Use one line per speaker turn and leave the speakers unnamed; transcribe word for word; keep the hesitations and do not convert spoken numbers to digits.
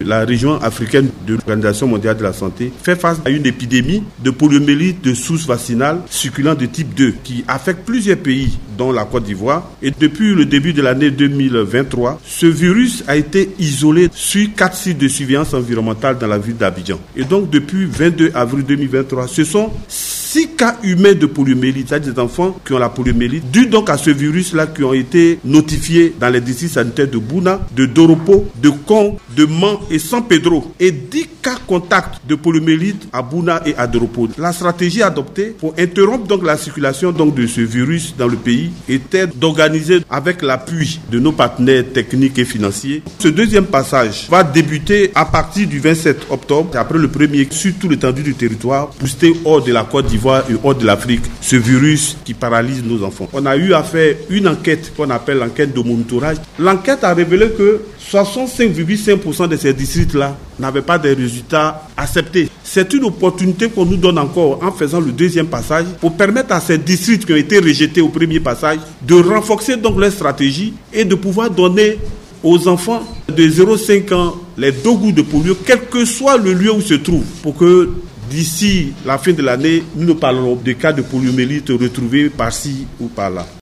la région africaine de l'Organisation mondiale de la santé fait face à une épidémie de poliomyélite de souche vaccinale circulant de type deux qui affecte plusieurs pays, dont la Côte d'Ivoire. Et depuis le début de l'année deux mille vingt-trois, ce virus a été isolé sur quatre sites de surveillance environnementale dans la ville d'Abidjan. Et donc depuis vingt-deux avril deux mille vingt-trois, ce sont six cas humains de poliomyélite, c'est-à-dire des enfants qui ont la poliomyélite, dû donc à ce virus-là, qui ont été notifiés dans les districts sanitaires de Bouna, de Doropo, de Kong, de Man et San Pedro. Et dix cas contacts de poliomyélite à Bouna et à Doropo. La stratégie adoptée pour interrompre donc la circulation donc de ce virus dans le pays était d'organiser avec l'appui de nos partenaires techniques et financiers. Ce deuxième passage va débuter à partir du vingt-sept octobre, après le premier, sur tout l'étendue du territoire, boosté hors de la Côte d'Ivoire et hors de l'Afrique, ce virus qui paralyse nos enfants. On a eu à faire une enquête qu'on appelle l'enquête de monitorage. L'enquête a révélé que soixante-cinq virgule cinq pour cent de ces districts-là n'avaient pas de résultats acceptés. C'est une opportunité qu'on nous donne encore en faisant le deuxième passage pour permettre à ces districts qui ont été rejetés au premier passage de renforcer donc leur stratégie et de pouvoir donner aux enfants de zéro à cinq ans les doses de polio, quel que soit le lieu où ils se trouvent, pour que d'ici la fin de l'année, nous ne parlerons de cas de poliomyélite retrouvés par-ci ou par-là.